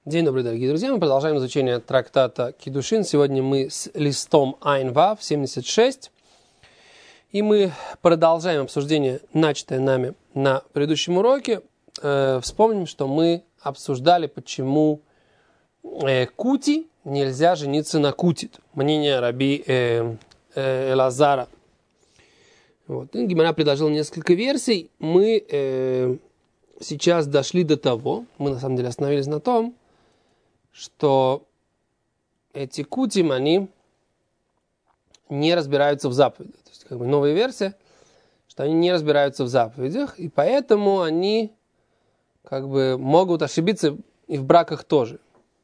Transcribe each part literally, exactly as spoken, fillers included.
День добрый, дорогие друзья. Мы продолжаем изучение трактата Кидушин. Сегодня мы с листом Айн Вав семьдесят шесть. И мы продолжаем обсуждение, начатое нами на предыдущем уроке. Э, вспомним, что мы обсуждали, почему э, Кути нельзя жениться на Кутит. Мнение раби э, э, Элазара. Вот. И Гемара предложил несколько версий. Мы э, сейчас дошли до того, мы на самом деле остановились на том, что эти кутим, они не разбираются в заповедях. То есть, как бы новая версия, что они не разбираются в заповедях, и поэтому они как бы могут ошибиться и в браках тоже.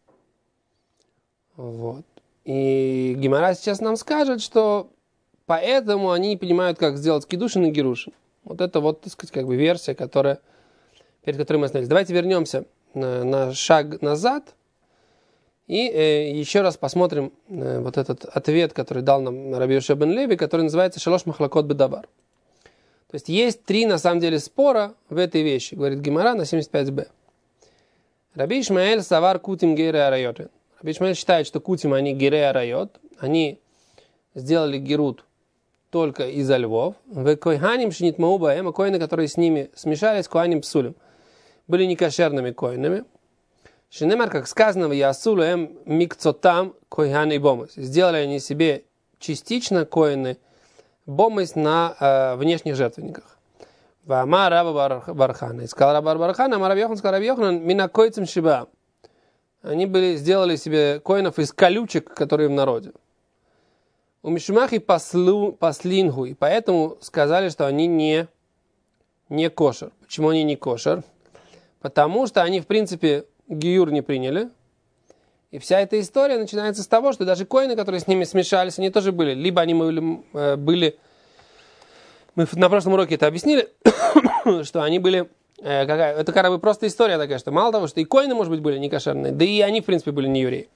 Вот. И Гемара сейчас нам скажет, что поэтому они не понимают, как сделать кидушин и герушин. Вот это вот, так сказать, как бы версия, которая, перед которой мы остановились. Давайте вернемся на, на шаг назад. И э, еще раз посмотрим э, вот этот ответ, который дал нам Раби Йошуа бен Леви, который называется «Шалош махлокот бедабар». То есть есть три, на самом деле, спора в этой вещи, говорит Гемара на семьдесят пять бэ. Раби Ишмаэль савар кутим гейре арайот. Раби Ишмаэль считает, что кутим они гейре арайот, они сделали герут только из-за львов. В койханим шинит маубаэм, а коины, которые с ними смешались, коаним псулем, были некошерными коинами. Шинемар, как сказано, в Ясулу эм микцотам койхан и бомыс. Сделали они себе частично коины бомыс на э, внешних жертвенниках. Вама раба бархана. И сказал раба бархана, а Раби Йохан сказал Раби Йохан, мина койцем шиба. Они были, сделали себе коинов из колючек, которые в народе. У мишумахи послу, послингу. И поэтому сказали, что они не, не кошер. Почему они не кошер? Потому что они, в принципе, гиюр не приняли. И вся эта история начинается с того, что даже коины, которые с ними смешались, они тоже были. Либо они были, были мы на прошлом уроке это объяснили, что они были, какая, это как бы просто история такая, что мало того, что и коины, может быть, были некошерные, да и они, в принципе, были не евреи.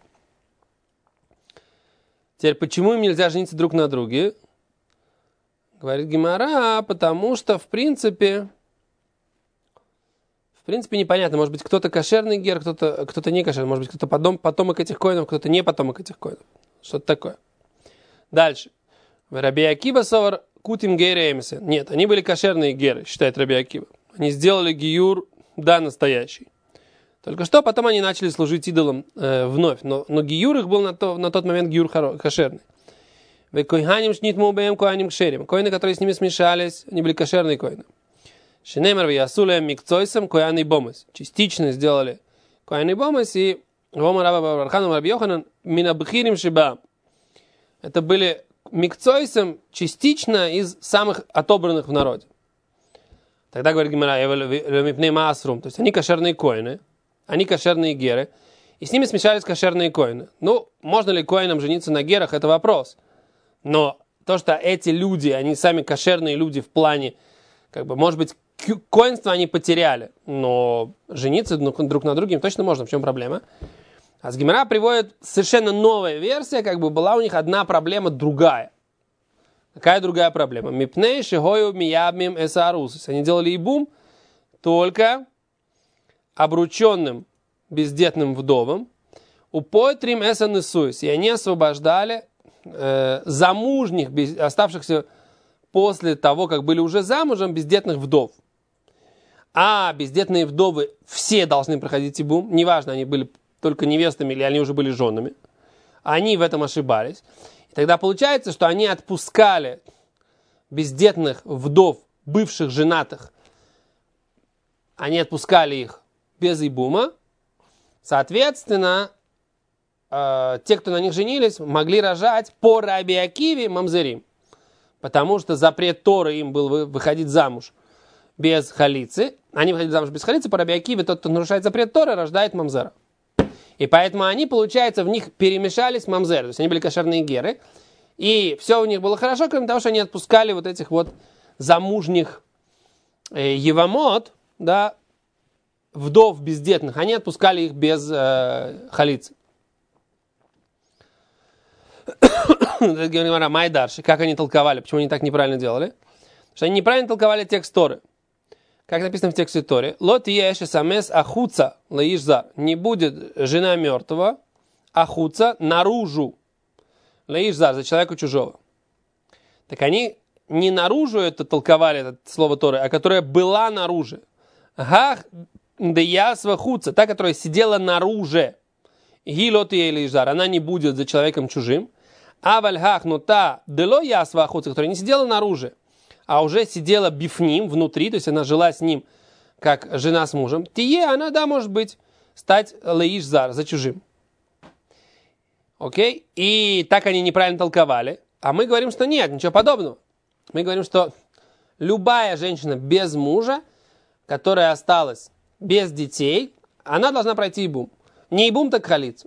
Теперь, почему им нельзя жениться друг на друге? Говорит Гемара, потому что, в принципе... В принципе, непонятно. Может быть, кто-то кошерный гер, кто-то, кто-то не кошерный. Может быть, кто-то потом, потомок этих коинов, кто-то не потомок этих коинов. Что-то такое. Дальше. Раби Акива совар кутим гейре эмисе. Нет, они были кошерные геры, считает Раби Акива. Они сделали гиюр, да, настоящий. Только что потом они начали служить идолам э, вновь. Но, но гиюр их был на, то, на тот момент гиюр хоро, кошерный. Койханим шнит мубэм коаним кшерим. Коины, которые с ними смешались, они были кошерные коины. Шинемер в Ясуле микцойсом коян и бомыс. Частично сделали коян и бомыс, и вома раба барханом Раби Йоханан минабхирим шиба. Это были микцойсом частично из самых отобранных в народе. Тогда говорит Гемара, то есть они кошерные коины, они кошерные геры, и с ними смешались кошерные коины. Ну, можно ли коинам жениться на герах, это вопрос. Но то, что эти люди, они сами кошерные люди в плане, как бы, может быть, коинство они потеряли, но жениться друг на друге им точно можно. В чем проблема? А с Гемара приводит совершенно новая версия, как бы была у них одна проблема другая. Какая другая проблема? Мипней шигою миябмим эсарус. Они делали ибум только обрученным бездетным вдовам. Упойтрим эсанесуис. И они освобождали э, замужних, без, оставшихся после того, как были уже замужем, бездетных вдов. А бездетные вдовы все должны проходить ибум. Неважно, они были только невестами или они уже были женами. Они в этом ошибались. И тогда получается, что они отпускали бездетных вдов, бывших женатых. Они отпускали их без ибума. Соответственно, э, те, кто на них женились, могли рожать по Раби Акиве мамзерим. Потому что запрет Торы им был выходить замуж без халицы. Они выходили замуж без халицы, по Раби Акиве тот, кто нарушает запрет Торы, рождает мамзера. И поэтому они, получается, в них перемешались мамзеры. То есть они были кошерные геры. И все у них было хорошо, кроме того, что они отпускали вот этих вот замужних э, евамот, да, вдов бездетных. Они отпускали их без э, халицы. Майдарши, как они толковали, почему они так неправильно делали? Потому что они неправильно толковали текст Торы. как написано в тексте Торы, лот еши самес ахуца лаишзар. Не будет жена мертвого ахуца наружу лаишзар, за человека чужого. Так они не наружу это толковали, это слово Торы, а которое была наружу. Гах деясва хуца, та, которая сидела наружу. Гилот лаишзар, она не будет за человеком чужим. А вальгах, но та дело ясва ахуца, которая не сидела наружу, а уже сидела бифним, внутри, то есть она жила с ним, как жена с мужем, тие, она, да, может быть, стать лаишзар, за чужим. Окей? И так они неправильно толковали. А мы говорим, что нет, ничего подобного. Мы говорим, что любая женщина без мужа, которая осталась без детей, она должна пройти ибум. Не ибум, так халицу.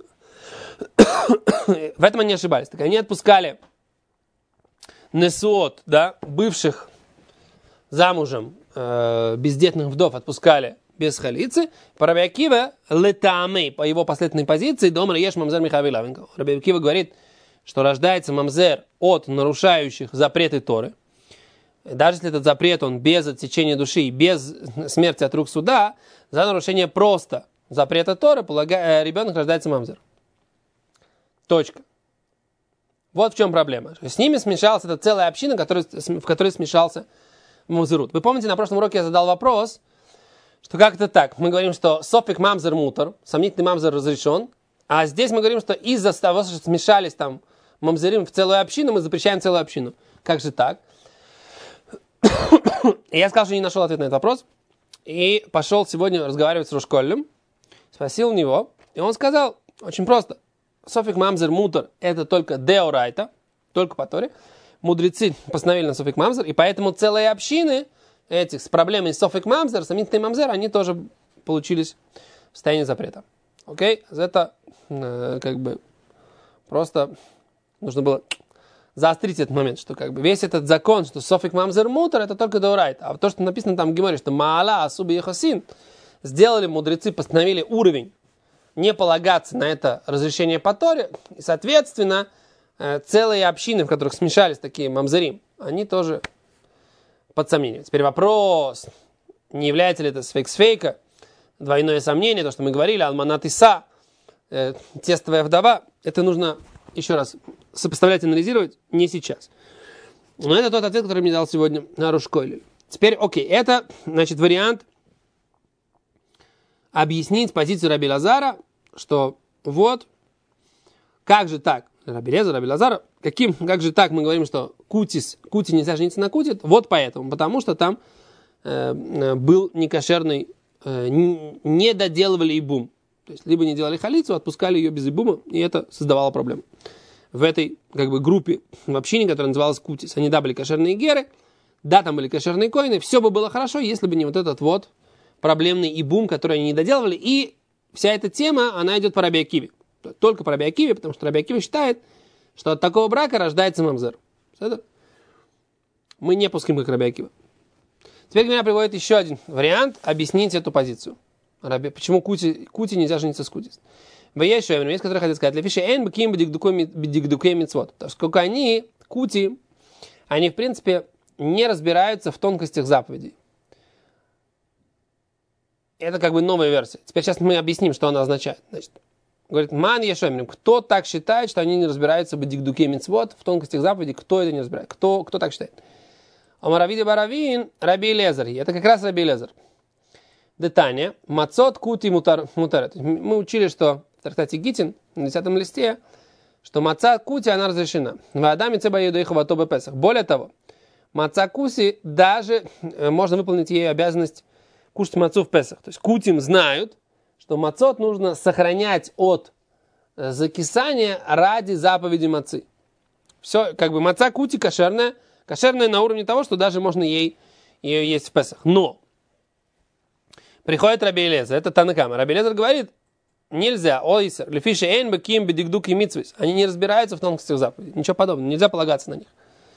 В этом они ошибались. Так они отпускали несуот, да, бывших замужем э, бездетных вдов отпускали без халицы. По Раби Акива летамей, по его последовательной позиции, дома еш мамзер Михаил Лавенко. Раби Акива говорит, что рождается мамзер от нарушающих запреты Торы. Даже если этот запрет, он без отсечения души и без смерти от рук суда, за нарушение просто запрета Торы полага... ребенок рождается мамзер. Точка. Вот в чем проблема. С ними смешалась эта целая община, который, в которой смешался мамзерут. Вы помните, на прошлом уроке я задал вопрос, что как это так? Мы говорим, что софик мамзер мутер, сомнительный мамзер разрешен, а здесь мы говорим, что из-за того, что смешались там мамзерим в целую общину, мы запрещаем целую общину. Как же так? И я сказал, что не нашел ответ на этот вопрос, и пошел сегодня разговаривать с Рушколем, спросил у него, и он сказал, очень просто, софик мамзер мутер это только деорайта, только по Торе. Мудрецы постановили на софик мамзер, и поэтому целые общины этих с проблемой софик мамзер, сомнительный мамзер, они тоже получились в состоянии запрета. Окей? Это э, как бы просто нужно было заострить этот момент, что как бы весь этот закон, что софик мамзер мутер, это только деорайта. А то, что написано там в Геморе, что маала асуби ехосин, сделали мудрецы, постановили уровень не полагаться на это разрешение по Торе, и, соответственно, целые общины, в которых смешались такие мамзерим, они тоже под сомнением. Теперь вопрос, не является ли это сфейк-сфейка, двойное сомнение, то, что мы говорили, алманат Иса, э, тестовая вдова, это нужно еще раз сопоставлять, анализировать, не сейчас. Но это тот ответ, который мне дал сегодня на Рушкойле. Теперь, окей, это, значит, вариант объяснить позицию Раби Лазара, что вот, как же так, Раби Лезар, Раби Лазар, каким, как же так мы говорим, что кутис, кути нельзя жениться на кути, вот поэтому, потому что там э, был некошерный, э, не доделывали ибум, то есть либо не делали халицу, отпускали ее без ибума, и это создавало проблему. В этой как бы группе в общине, которая называлась кутис, они да, были кошерные геры, да, там были кошерные коины, все бы было хорошо, если бы не вот этот вот проблемный ибум, который они не доделывали, и вся эта тема, она идет по Раби Акиве. Только по Раби Акиве, потому что Раби Акива считает, что от такого брака рождается мамзер. Это мы не пускаем как Раби Акива. Теперь меня приводит еще один вариант объяснить эту позицию. Раби, почему кути, кути нельзя жениться с кути. Есть которые хотят сказать, лефиши эн беким бедикдукей мицвот. Поскольку они, кути, они в принципе не разбираются в тонкостях заповедей. Это как бы новая версия. Теперь сейчас мы объясним, что она означает. Значит, говорит, ман ешемрим. Кто так считает, что они не разбираются в дикдуке мицвот, в тонкостях заповедей? Кто это не разбирает? Кто, кто так считает? Омаравиди баравин, Раби Лезар. Это как раз Раби Лезар. Детание. Мацот кути мутар. Мы учили, что в трактате Гитин, на десятом листе, что маца кути, она разрешена. Более того, маца куси даже можно выполнить ей обязанность кушать мацу в Песах. То есть кутим знают, что мацот нужно сохранять от закисания ради заповеди мацы. Все, как бы маца кути кошерная, кошерная на уровне того, что даже можно ей, ее есть в Песах. Но приходит Раби Элиэзер, это Танакама. Раби Элиэзер говорит, нельзя, ойсер, лефиши эйн беким бедикдук и митсвис. Они не разбираются в тонкостях заповедей. Ничего подобного, нельзя полагаться на них.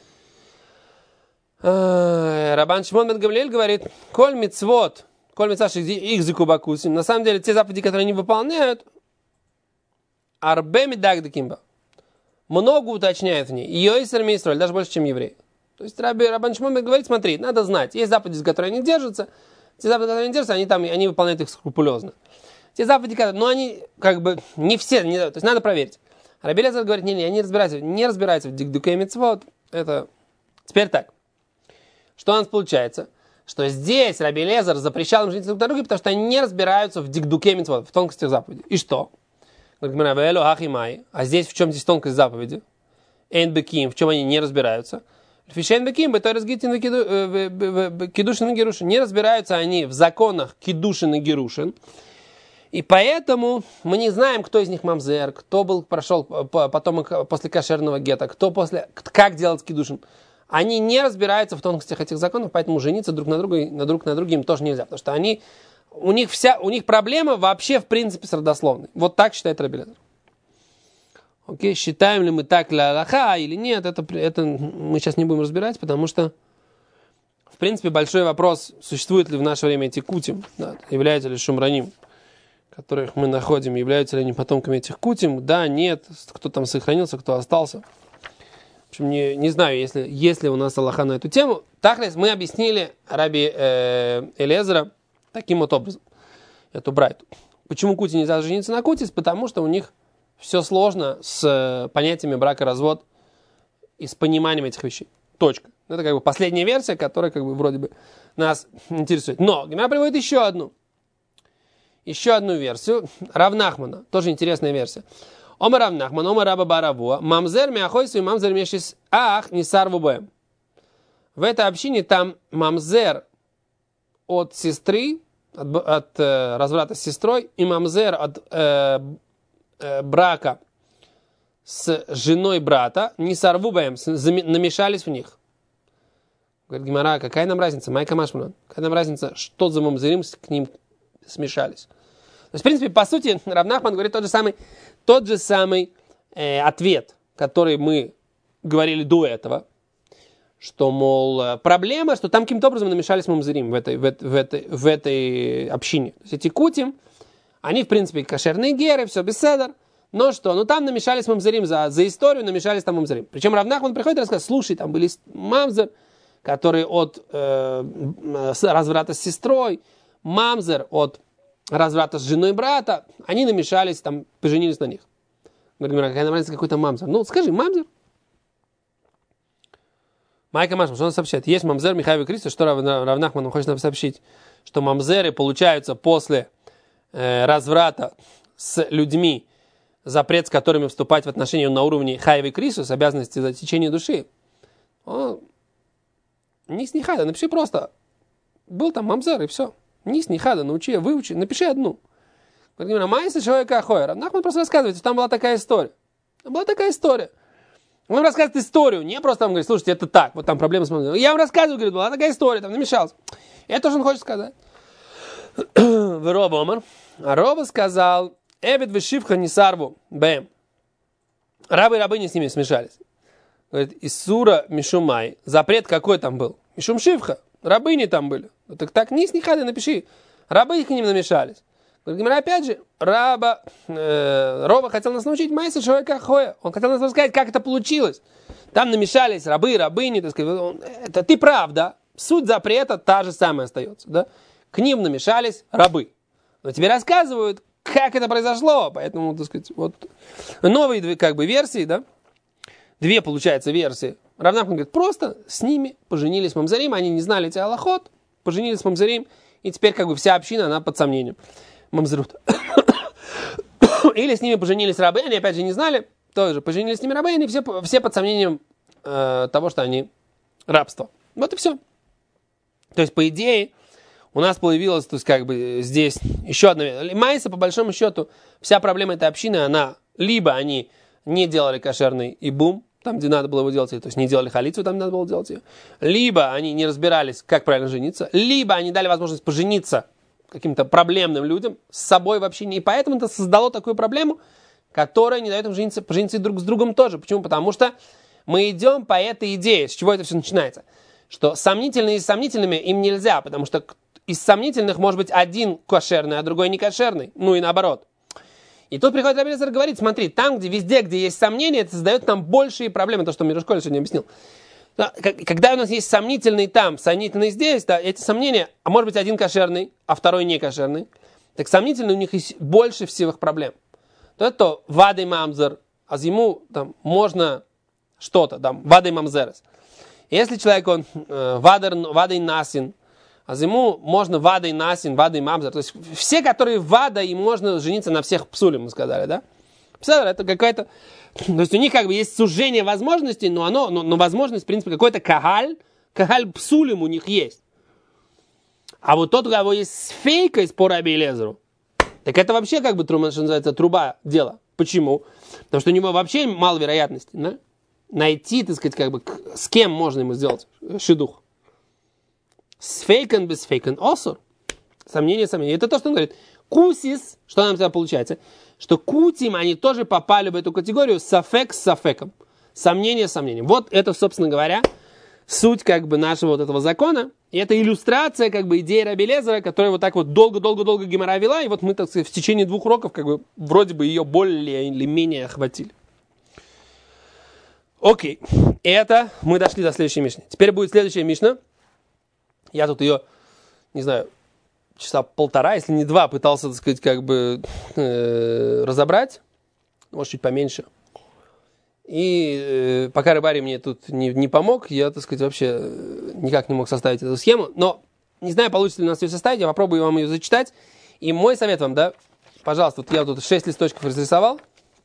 Рабан Шимон бен Гамлиэль говорит, коль митцвот, коль митцвот их зикубакусим. На самом деле, те заповеди, которые они выполняют, арбе мидагдакимба, много уточняют в ней. Йойсер мистроль, даже больше, чем евреи. То есть Раби, Рабан Шимон бен говорит, смотри, надо знать, есть заповеди, за которые они держатся, Те заповеди, которые они держатся, они там, они выполняют их скрупулезно. Те заповеди, но они как бы не все, не, то есть надо проверить. Раби Элиэзер говорит, не, не, они разбираются, не разбираются в дикдукей мицвот. Это теперь так. Что у нас получается? Что здесь Раби Элиэзер запрещал им жениться друг на друге, потому что они не разбираются в дикдукей мицвот, в тонкостях заповеди. И что? Говорит, а здесь в чем здесь тонкость заповеди? Эйн беким, в чем они не разбираются? Фишейн беким, беторес гитин кидушин и герушин. Не разбираются они в законах кидушин и герушин. И поэтому мы не знаем, кто из них мамзер, кто был, прошел потом после кошерного гета, кто после, как делать кидушин. Они не разбираются в тонкостях этих законов, поэтому жениться друг на друга, на друг на друге им тоже нельзя, потому что они, у них вся, у них проблема вообще в принципе с родословной. Вот так считает Раби Элиэзер. Окей, считаем ли мы так ля алаха или нет, это, это мы сейчас не будем разбирать, потому что в принципе большой вопрос, существует ли в наше время эти кутим, да, являются ли шумраним, которых мы находим, являются ли они потомками этих кутим, да, нет, кто там сохранился, кто остался. В общем, не, не знаю, если, если у нас алаха на эту тему. Так мы объяснили Раби э, Элиэзера таким вот образом, эту брайту. Почему кути нельзя жениться на кутис? Потому что у них все сложно с понятиями брак-развод и с пониманием этих вещей. Точка. Это как бы последняя версия, которая как бы вроде бы нас интересует. Но Гемара приводит еще одну. Еще одну версию. Рав Нахмана. Тоже интересная версия. Омар Рав Нахман, омар Раба Баравуа. Мамзер миахойсу и мамзер мешис ах не сарву бэм. В этой общине там мамзер от сестры, от, от э, разврата с сестрой, и мамзер от э, э, брака с женой брата, не сарву бэм, намешались в них. Говорит Гемара, какая нам разница? Майка Машман. Какая нам разница, что за мамзерим к ним смешались? То есть, в принципе, по сути, Рав Нахман говорит тот же самый, тот же самый э, ответ, который мы говорили до этого, что, мол, проблема, что там каким-то образом намешались мамзерим в этой, в, в, этой, в этой общине. То есть эти кутим, они, в принципе, кошерные геры, все беседер, но что? Ну там намешались мамзерим, за, за историю намешались там мамзерим. Причем Рав Нахман приходит и рассказывает, слушай, там были мамзер, который от э, разврата с сестрой, мамзер от разврата с женой брата, они намешались, там, поженились на них. Говорит, какая нам разница, какой-то мамзер? Ну, скажи, мамзер. Майка Машма, что он сообщает? Есть мамзер Михаил Кристо, что Рав, Рав Нахман хочет нам сообщить, что мамзеры получаются после э, разврата с людьми, запрет с которыми вступать в отношения на уровне Хайвы Крисус, обязанности за течение души. Он, не с нихада, напиши просто. Был там мамзер и все. Не с нихада, научи, выучи, напиши одну. Говорит, майся человека ахоя. Нахман просто рассказывает, что там была такая история. Там была такая история. Он вам рассказывает историю, не просто вам говорит, слушайте, это так, вот там проблема с мамзером. Я вам рассказываю, говорит, была такая история, там намешался. Это то, что он хочет сказать. В Роба Омар. А Роба сказал, Эбед вешивха не сарву, бэм. Рабы и рабыни с ними смешались. Говорит, Исура Мишумай. Запрет какой там был? Мишум шивха. Рабыни там были. Ну, так так, низ не хады, напиши. Рабы к ним намешались. Говорит, опять же, раба, э, Роба хотел нас научить майса человека хоя. Он хотел нас рассказать, как это получилось. Там намешались рабы, рабыни. Так сказать, это ты прав, да? Суть запрета та же самая остается. Да? К ним намешались рабы. Но тебе рассказывают, как это произошло. Поэтому, так сказать, вот новые две как бы версии, да? Две, получается, версии. Рав Нахман говорит, просто с ними поженились мамзарим, они не знали эти алахот, поженились мамзарим, и теперь как бы вся община, она под сомнением. Мамзарут. Или с ними поженились рабы, они опять же не знали, тоже поженились с ними рабы, они все, все под сомнением э, того, что они рабство. Вот и все. То есть, по идее, у нас появилась, то есть, как бы здесь еще одна... Майса, по большому счету, вся проблема этой общины, она либо они не делали кошерный ибум, там, где надо было его делать, то есть не делали халицу, там надо было делать ее. Либо они не разбирались, как правильно жениться, либо они дали возможность пожениться каким-то проблемным людям с собой вообще не. И поэтому это создало такую проблему, которая не дает им жениться, пожениться друг с другом тоже. Почему? Потому что мы идем по этой идее, с чего это все начинается. Что сомнительные с сомнительными им нельзя, потому что из сомнительных может быть один кошерный, а другой не кошерный. Ну и наоборот. И тут приходит Раби Элиэзер и говорит, смотри, там, где везде, где есть сомнения, это создает нам большие проблемы, то, что Мирошколь сегодня объяснил. Когда у нас есть сомнительный там, сомнительный здесь, да, эти сомнения, а может быть один кошерный, а второй не кошерный, так сомнительный у них есть больше всех проблем. То это вадой мамзер, а ему там можно что-то, там, вадой мамзерес. Если человек, он э, вадой насин, а ему можно вадой насин, вадой мамзер. То есть все, которые вада, им можно жениться на всех псулем, мы сказали, да? Псалер, это какая-то... То есть у них как бы есть сужение возможностей, но оно, но, но возможность, в принципе, какой-то кагаль, кагаль псулем у них есть. А вот тот, у кого есть фейка из по Раби Элиэзеру, так это вообще как бы, что называется, труба дела. Почему? Потому что у него вообще мало вероятности, да? Найти, так сказать, как бы, с кем можно ему сделать шидух. С фейком, без фейком, осур. Сомнение, сомнение. Это то, что он говорит. Кусис, что нам тогда получается? Что кутим, они тоже попали в эту категорию сафек с сафеком. Сомнение с сомнением. Вот это, собственно говоря, суть как бы нашего вот этого закона. И это иллюстрация как бы идеи Раби Элиэзера, которая вот так вот долго-долго-долго Гемара вела. И вот мы, так сказать, в течение двух уроков как бы вроде бы ее более или менее охватили. Окей. Это мы дошли до следующей мишны. Теперь будет следующая мишна. Я тут ее, не знаю, часа полтора, если не два, пытался, так сказать, как бы э, разобрать. Может, чуть поменьше. И э, пока рыбарь мне тут не, не помог, я, так сказать, вообще никак не мог составить эту схему. Но не знаю, получится ли у нас ее составить, я попробую вам ее зачитать. И мой совет вам, да, пожалуйста, вот я тут шесть листочков разрисовал.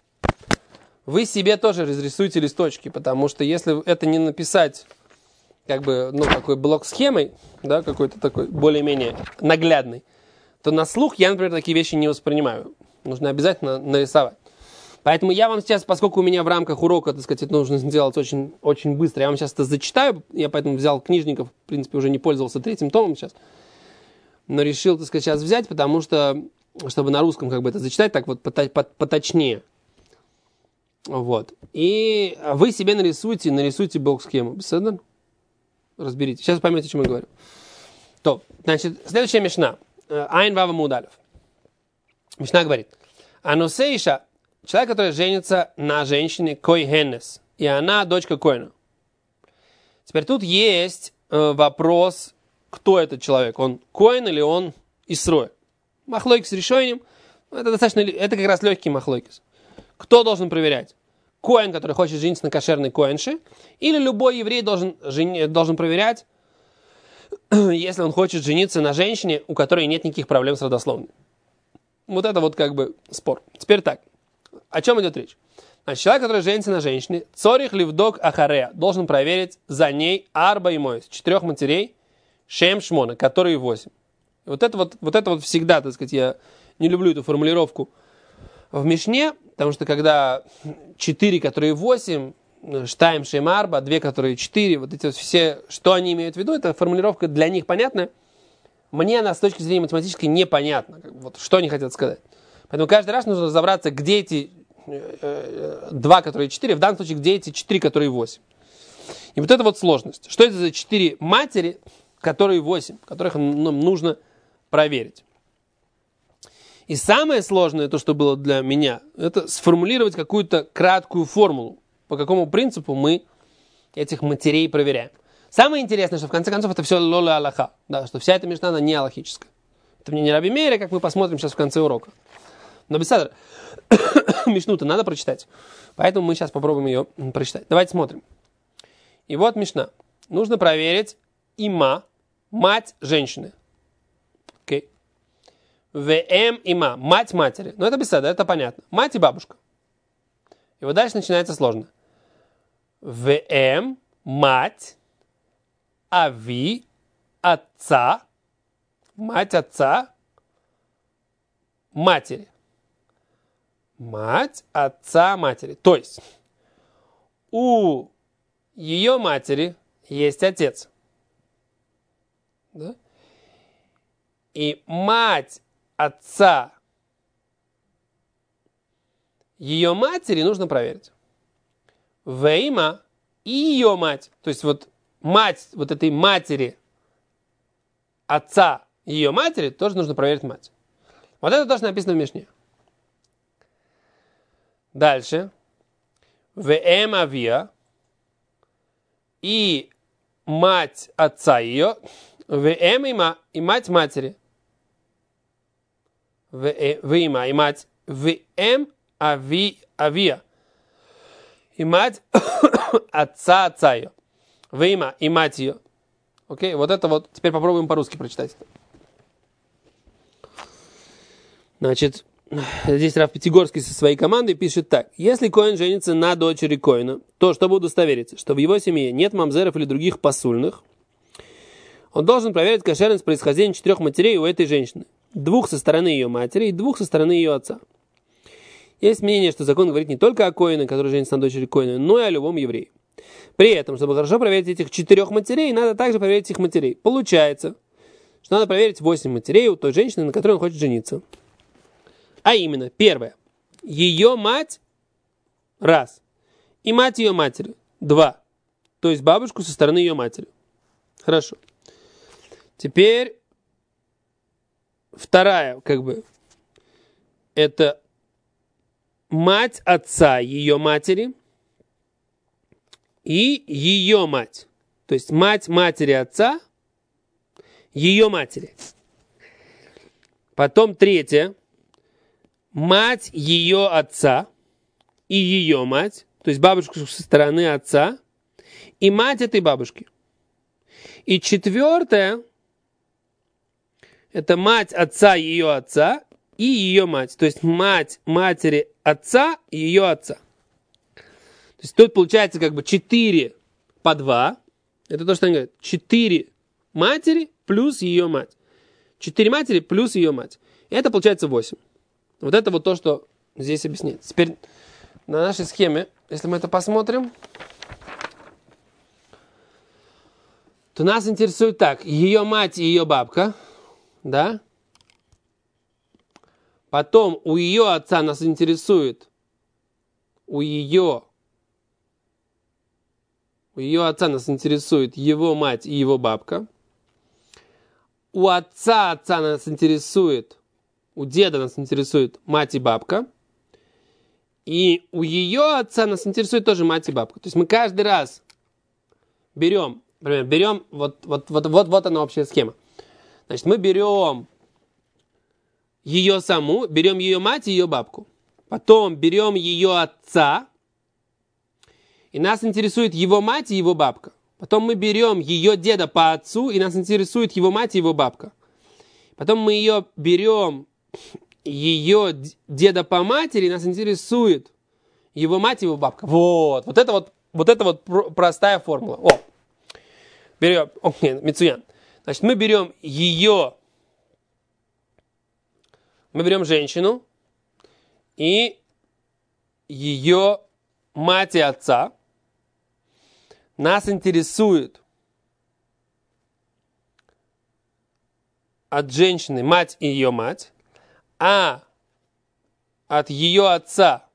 Вы себе тоже разрисуйте листочки, потому что если это не написать, как бы, ну, такой блок схемой, да, какой-то такой более-менее наглядный, то на слух я, например, такие вещи не воспринимаю. Нужно обязательно нарисовать. Поэтому я вам сейчас, поскольку у меня в рамках урока, так сказать, это нужно сделать очень, очень быстро, я вам сейчас это зачитаю. Я поэтому взял книжников, в принципе, уже не пользовался третьим томом сейчас. Но решил, так сказать, сейчас взять, потому что, чтобы на русском как бы это зачитать, так вот поточнее. Вот. И вы себе нарисуйте, нарисуйте блок-схему. Беседно? Разберите. Сейчас поймете, о чем я говорю. То, значит, следующая мишна. Айн Вава Мудалев. Мишна говорит. Анусейша, человек, который женится на женщине Койхенес, и она дочка Коэна. Теперь тут есть э, вопрос, кто этот человек. Он Коэн или он Исроэль? Махлойкис с решением. Это достаточно, это как раз легкий махлойкис. Кто должен проверять? Коэн, который хочет жениться на кошерной коэнше, или любой еврей должен, жен... должен проверять, если он хочет жениться на женщине, у которой нет никаких проблем с родословной. Вот это вот как бы спор. Теперь так. О чем идет речь? Значит, человек, который женится на женщине, цорих ливдок ахарея, должен проверить за ней арба и мойс, четырех матерей, шем шмона, которые восемь. Вот это вот, вот это вот всегда, так сказать, я не люблю эту формулировку в Мишне, потому что когда четыре, которые восемь, штайм, шем, арба, две, которые четыре, вот эти вот все, что они имеют в виду, эта формулировка для них понятна. Мне она с точки зрения математической непонятна, вот, что они хотят сказать. Поэтому каждый раз нужно разобраться, где эти э, два, которые четыре, в данном случае, где эти четыре, которые восемь. И вот это вот сложность. Что это за четыре матери, которые восемь, которых нам нужно проверить. И самое сложное, то, что было для меня, это сформулировать какую-то краткую формулу, по какому принципу мы этих матерей проверяем. Самое интересное, что в конце концов это все лола аллаха, да, что вся эта мишна, она не аллахическая. Это мне не Раби Мейер, как мы посмотрим сейчас в конце урока. Но беседа, мишну-то надо прочитать. Поэтому мы сейчас попробуем ее прочитать. Давайте смотрим. И вот мишна. Нужно проверить има, мать женщины. Окей. Вм има, мать матери. Ну это беседа, это понятно. Мать и бабушка. И вот дальше начинается сложно. Вм, мать, ави, отца, мать отца, матери. Мать отца матери. То есть у ее матери есть отец. Да? И мать отца ее матери нужно проверить. Вейма и ее мать. То есть вот мать вот этой матери отца ее матери тоже нужно проверить мать. Вот это тоже написано в Мишне. Дальше. Вэм авия и мать отца ее, вм има, и мать матери. Вима, и мать, вм ави, авия, и мать отца отца ее. Вима, и мать ее. Окей, вот это вот, теперь попробуем по-русски прочитать. Значит, здесь Рав Пятигорский со своей командой пишет так. Если коэн женится на дочери коэна, то, чтобы удостовериться, что в его семье нет мамзеров или других посульных, он должен проверить кошерность происхождения четырех матерей у этой женщины. Двух со стороны ее матери и двух со стороны ее отца. Есть мнение, что закон говорит не только о коэне, который женится на дочери коэна, но и о любом еврее. При этом, чтобы хорошо проверить этих четырех матерей, надо также проверить их матерей. Получается, что надо проверить восемь матерей у той женщины, на которой он хочет жениться. А именно, первое. Ее мать – раз. И мать ее матери – два. То есть бабушку со стороны ее матери. Хорошо. Теперь вторая, как бы, это мать отца ее матери и ее мать. То есть мать матери отца, ее матери. Потом третье. Мать ее отца и ее мать, то есть бабушку со стороны отца, и мать этой бабушки. И четвертое, это мать отца ее отца и ее мать, то есть мать матери отца и ее отца. То есть тут получается как бы четыре по два, это то, что они говорят, четыре матери плюс ее мать. Четыре матери плюс ее мать. И это получается восемь. Вот это вот то, что здесь объясняется. Теперь на нашей схеме, если мы это посмотрим, то нас интересует так. Ее мать и ее бабка. Да? Потом у ее отца нас интересует у ее у ее отца нас интересует его мать и его бабка. У отца отца нас интересует У деда нас интересует мать и бабка. И у ее отца нас интересует тоже мать и бабка. То есть мы каждый раз берем, например, берем, вот, вот, вот, вот, вот она общая схема. Значит, мы берем ее саму, берем ее мать и ее бабку. Потом берем ее отца, и нас интересует его мать и его бабка. Потом мы берем ее деда по отцу, и нас интересует его мать и его бабка. Потом мы ее берем, ее деда по матери, нас интересует его мать и его бабка. Вот, вот это вот, вот это вот простая формула. О, берем, окей, Мицуян. Значит, мы берем ее, мы берем женщину и ее мать и отца. Нас интересует от женщины мать и ее мать, а от ее отца,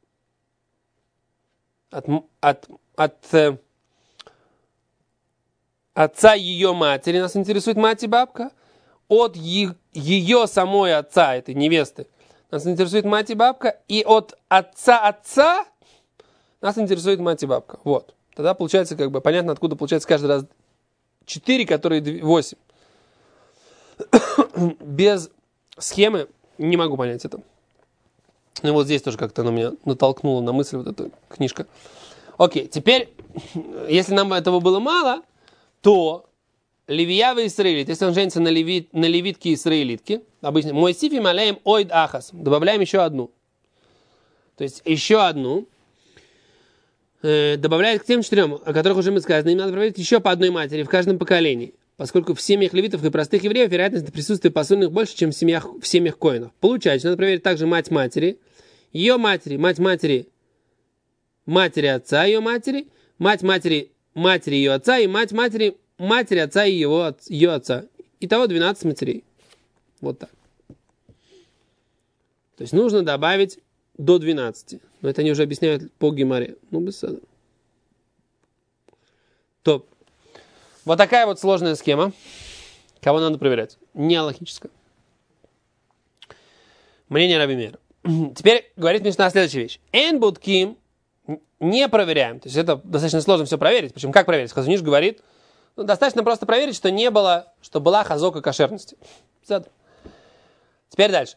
от, от, от э, отца ее матери нас интересует мать и бабка, от е, ее самой отца, этой невесты, нас интересует мать и бабка, и от отца отца нас интересует мать и бабка. Вот. Тогда получается, как бы, понятно, откуда получается каждый раз четыре, которые восемь. Без схемы не могу понять это. Ну вот здесь тоже как-то она меня натолкнула на мысль, вот эта книжка. Окей, теперь, если нам этого было мало, то Левиява Исраилит, если он женится на, левит, на левитке Исраилитке, обычно мой сифи маляем ойд ахас, добавляем еще одну. То есть еще одну. Добавляет к тем четырем, о которых уже мы сказали, им надо проверить еще по одной матери в каждом поколении, поскольку в семьях левитов и простых евреев вероятность присутствия посульных больше, чем в семьях, в семьях коинов. Получается, надо проверить также мать матери, ее матери, мать матери, матери отца ее матери, мать матери, матери ее отца и мать матери, матери отца и его, ее отца. Итого двенадцать матерей. Вот так. То есть нужно добавить до двенадцати. Но это они уже объясняют по Гемаре. Ну, без сада. То. Вот такая вот сложная схема. Кого надо проверять? Не алахическая. Мнение Раби Меира. Теперь говорит Мишна следующая вещь. Эн будким. не проверяем. То есть это достаточно сложно все проверить. Причем как проверить? Хазуниш говорит, ну, достаточно просто проверить, что не было, что была хазока кошерности. Теперь дальше.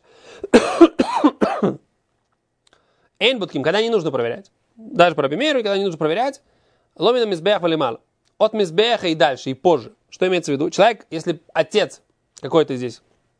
Эйнбутким, когда не нужно проверять. Даже про бимеру, когда не нужно проверять. Ломина мизбех валимала. От мизбеха и дальше, и позже. Что имеется в виду? Человек, если отец какой-то здесь,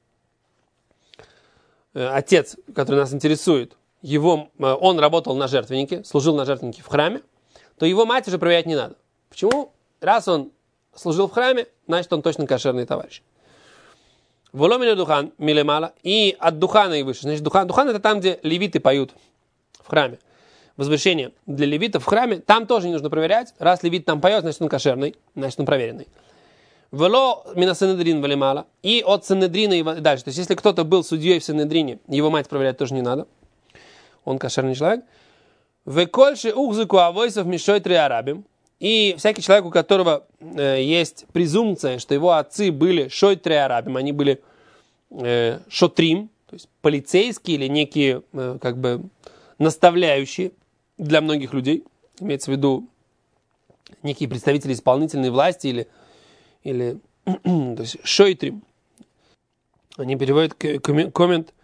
э, отец, который нас интересует, его, э, он работал на жертвеннике, служил на жертвеннике в храме, то его мать уже проверять не надо. Почему? Раз он служил в храме, значит он точно кошерный товарищ. Воломина духан милемала. И от духана и выше. Значит, духан, духан это там, где левиты поют в храме. Возвышение для левитов в храме, там тоже не нужно проверять. Раз левит там поет, значит он кошерный, значит он проверенный. Вело мина синедрин валимала. И от синедрина и дальше. То есть, если кто-то был судьей в синедрине, его мать проверять тоже не надо. Он кошерный человек. Векольши ухзыку авойсов мишой три арабим. И всякий человек, у которого э, есть презумпция, что его отцы были шойтре арабим, они были э, шотрим, то есть полицейские или некие э, как бы наставляющие для многих людей, имеется в виду некие представители исполнительной власти или, или то есть шойтрим. Они переводят коммент,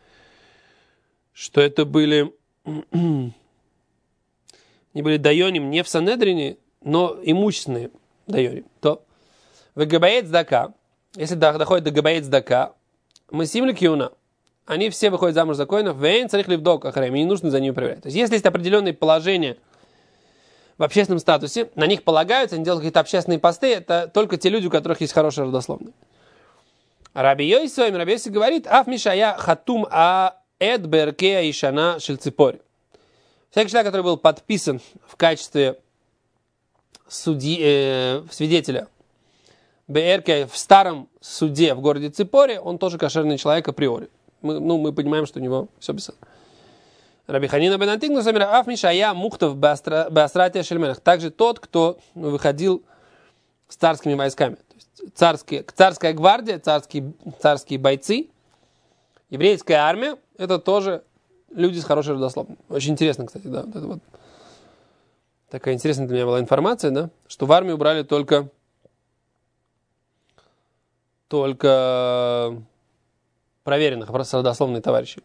что это были они были дайоним не в Санедрине, но имущественные дайоним. То в габаец дака, если доходит до габаец дака, мы симли киуна, они все выходят замуж за коинов, вейн царих ливдок ахарем, и не нужно за ними проверять. То есть, если есть определенные положения в общественном статусе, на них полагаются, они делают какие-то общественные посты, это только те люди, у которых есть хорошие родословные. Раби Йосиф, Раби Йосиф говорит, аф мишая хатум а эд беркея ишана шельципори. Всякий человек, который был подписан в качестве судьи, э, свидетеля БРК в старом суде в городе Ципоре, он тоже кошерный человек априори. Мы, ну, мы понимаем, что у него все без. Раби Ханина бен Антигну самира аф мишая мухтов беастратия шельменах. Также тот, кто выходил с царскими войсками. То есть царские, царская гвардия, царские, царские бойцы, еврейская армия, это тоже люди с хорошей родословной. Очень интересно, кстати, да. Вот это вот. Такая интересная для меня была информация, да, что в армию брали только, только проверенных, просто родословные товарищи.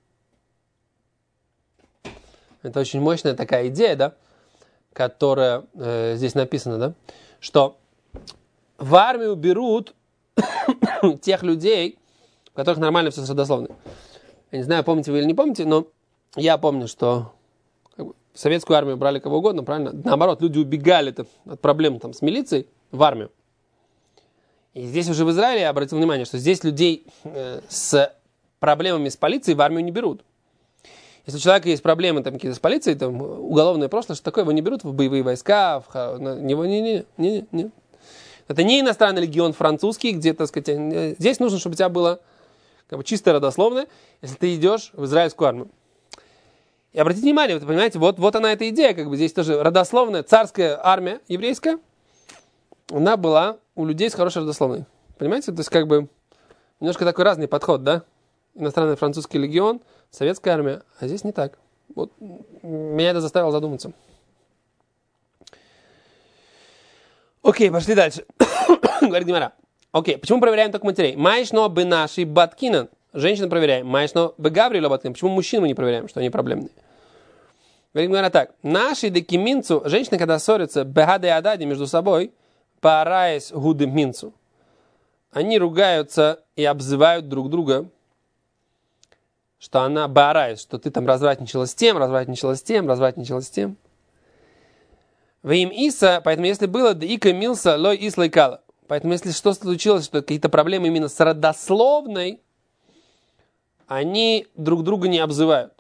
Это очень мощная такая идея, да, которая э, здесь написана, да, что в армию берут тех людей, у которых нормально все с родословной. Я не знаю, помните вы или не помните, но я помню, что в советскую армию брали кого угодно, правильно? Наоборот, люди убегали от проблем там, с милицией в армию. И здесь уже в Израиле я обратил внимание, что здесь людей э, с проблемами с полицией в армию не берут. Если у человека есть проблемы там, какие-то с полицией, там, уголовное прошлое, что такое, его не берут в боевые войска, в него не, не, не, не, не. Это не иностранный легион французский, где, так сказать, здесь нужно, чтобы у тебя было как бы, чистое родословное, если ты идешь в израильскую армию. И обратите внимание, вы понимаете, вот, вот она эта идея, как бы здесь тоже родословная царская армия еврейская, она была у людей с хорошей родословной. Понимаете? То есть как бы немножко такой разный подход, да? Иностранный французский легион, советская армия, а здесь не так. Вот меня это заставило задуматься. Окей, пошли дальше. Говорит Гемара. Окей, почему проверяем только матерей? Майшно бы наши баткина. Женщин проверяем. Майшно бы Гавриила баткина. Почему мужчин мы не проверяем, что они проблемные? Говорит Гемара так. Наши декиминцу, женщины, когда ссорятся, бегаде адади между собой, параес гуды минцу. Они ругаются и обзывают друг друга, что она бараес, что ты там развратничала с тем, развратничала с тем, развратничала с тем. Во им Иса, поэтому если было, да ика милса лой ис лайкала. Поэтому если что случилось, что какие-то проблемы именно с родословной, они друг друга не обзывают.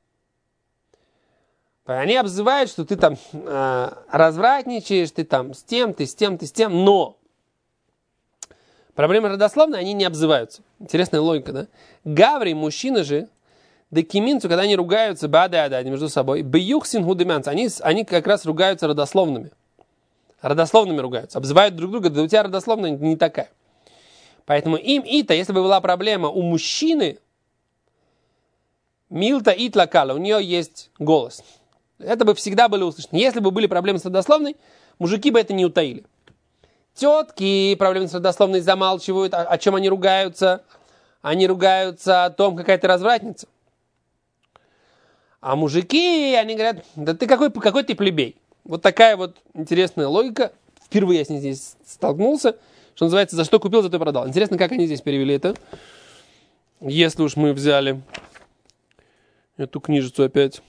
Они обзывают, что ты там э, развратничаешь, ты там с тем, ты с тем, ты с тем, но проблемы родословной, они не обзываются. Интересная логика, да? Гаври, мужчины же, декиминцу, когда они ругаются, бада-ада, между собой, бьюхсин худымянц, они, они как раз ругаются родословными. Родословными ругаются, обзывают друг друга, да у тебя родословная не такая. Поэтому им ита, если бы была проблема у мужчины, милта итлакала, у нее есть голос. Это бы всегда было услышано. Если бы были проблемы с родословной, мужики бы это не утаили. Тетки проблемы с родословной замалчивают, о, о чем они ругаются. Они ругаются о том, какая ты развратница. А мужики, они говорят, да ты какой, какой ты плебей. Вот такая вот интересная логика. Впервые я с ней здесь столкнулся. Что называется, за что купил, за то и продал. Интересно, как они здесь перевели это. Если уж мы взяли эту книжицу опять.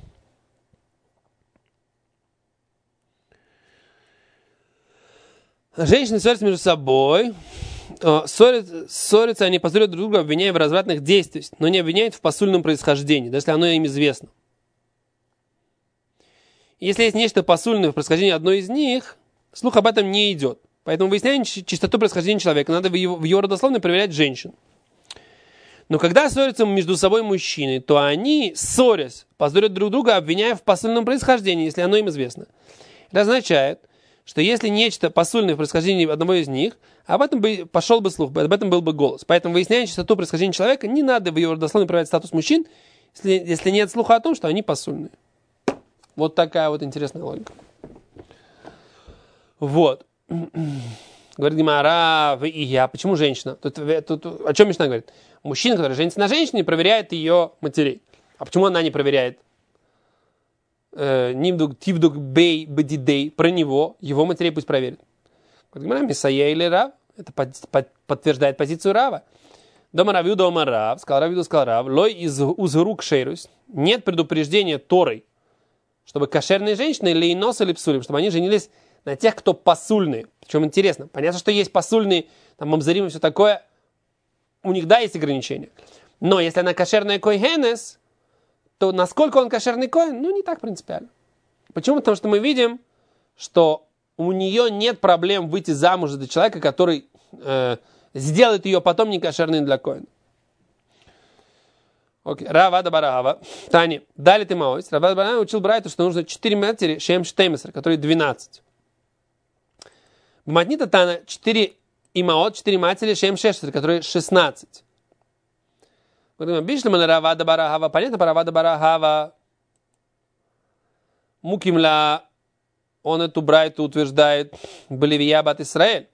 Женщины ссорятся между собой. Ссорятся, ссорятся, они позорят друг друга, обвиняя в развратных действиях, но не обвиняют в посульном происхождении, даже если оно им известно. Если есть нечто посульное в происхождении одной из них, слух об этом не идет. Поэтому, выясняя чистоту происхождения человека, надо в его, в его родословной проверять женщин. Но когда ссорятся между собой мужчины, то они, ссорясь, позорят друг друга, обвиняя в посульном происхождении, если оно им известно. Это означает, что если нечто посульное в происхождении одного из них, об этом бы пошел бы слух, об этом был бы голос. Поэтому, выясняя чистоту происхождения человека, не надо в его родословной проверять статус мужчин, если, если нет слуха о том, что они посульные. Вот такая вот интересная логика. Вот. Говорит Гемара, вы и я. Почему женщина? Тут, тут, о чем Мишна говорит? Мужчина, который женится на женщине, проверяет ее матерей. А почему она не проверяет? Нимдук, тивдук, бей, бедидей. Про него, его матерей пусть проверит. Говорит Гемара, Мисая или Рав? Это под, под, подтверждает позицию Рава. Дома Равью, дома Рав. Сказал Равью, сказал Рав. Лой из узрук шейрус. Нет предупреждения Торой, чтобы кошерные женщины или инос или псулим, чтобы они женились на тех, кто посульные. Причем интересно, понятно, что есть посульные, там мамзарим и все такое, у них, да, есть ограничения. Но если она кошерная койгенес, то насколько он кошерный коин, ну, не так принципиально. Почему? Потому что мы видим, что у нее нет проблем выйти замуж за человека, который э, сделает ее потом не кошерной для коина. Окей. Равада Барахава. Тани. Дали ты маось. Равада Барахава учил Брайту, что нужно четыре матери, шем штемесер, которые двенадцать. Матнита Тана четыре имаот, четыре матери, шем шештер, которые шестнадцать. Бишлема Равада Барахава. Понятно, по Равада Барахава. Мукимла, он эту Брайту утверждает, Левия бат Исраэль,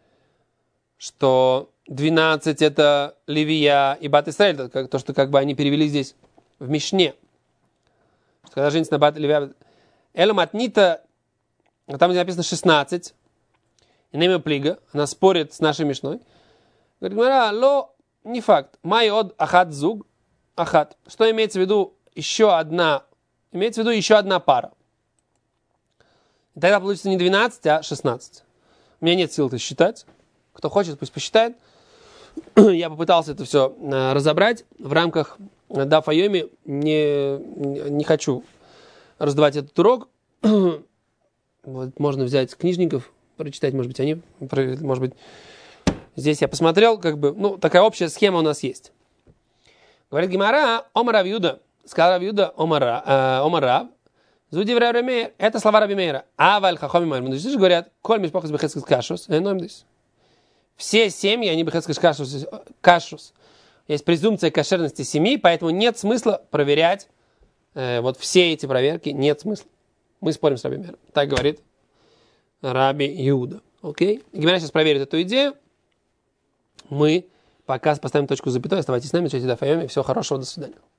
что двенадцать это Левия и бат Исраэль, это то, что как бы они перевели здесь в Мишне. Что когда женится на бат Левия, Элю Матнита, там где написано шестнадцать, и на имя Плига, она спорит с нашей Мишной. Говорит, Мара, ло, не факт. Май от ахат зуг, ахат. Что имеется в виду еще одна, имеется в виду еще одна пара. И тогда получится не двенадцать, а шестнадцать. У меня нет сил это считать. Кто хочет, пусть посчитает. Я попытался это все разобрать в рамках Даф Йоми. Не, не хочу раздавать этот урок. Вот, можно взять книжников, прочитать, может быть, они, может быть, здесь я посмотрел, как бы, ну, такая общая схема у нас есть. Говорит Гемара, Омар Рав Юда, сказал Рав Юда, Омар Рав, Зуди Рав Мейр, это слова Раби Мейра. Аваль хахоми мэр, мудрецы говорят, коль мишпахас бехескес кашус, эномдис. Все семьи, они бехескес кашус, кашус. Есть презумпция кошерности семьи, поэтому нет смысла проверять э, вот все эти проверки, нет смысла. Мы спорим с Раби Мейром. Так говорит Раби Юда. Окей? Гемара сейчас проверит эту идею. Мы пока поставим точку запятой. Оставайтесь с нами, читайте Даф Йоми. Всего хорошего, до свидания.